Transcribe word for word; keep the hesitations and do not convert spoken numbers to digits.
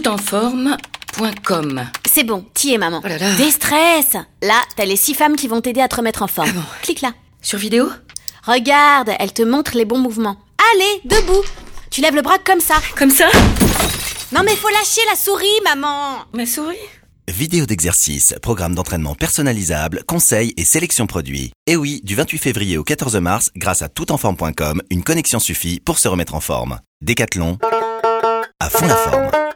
toutenforme point com. C'est bon, t'y es, maman. Oh là là. Déstress. Là, t'as les six femmes qui vont t'aider à te remettre en forme. Ah bon. Clique là. Sur vidéo? Regarde, elle te montre les bons mouvements. Allez, debout. Tu lèves le bras comme ça. Comme ça? Non mais faut lâcher la souris, maman. Ma souris? Vidéo d'exercice, programme d'entraînement personnalisable, conseils et sélection produits. Et oui, du vingt-huit février au quatorze mars, grâce à toutenforme point com, une connexion suffit pour se remettre en forme. Décathlon, à fond la forme.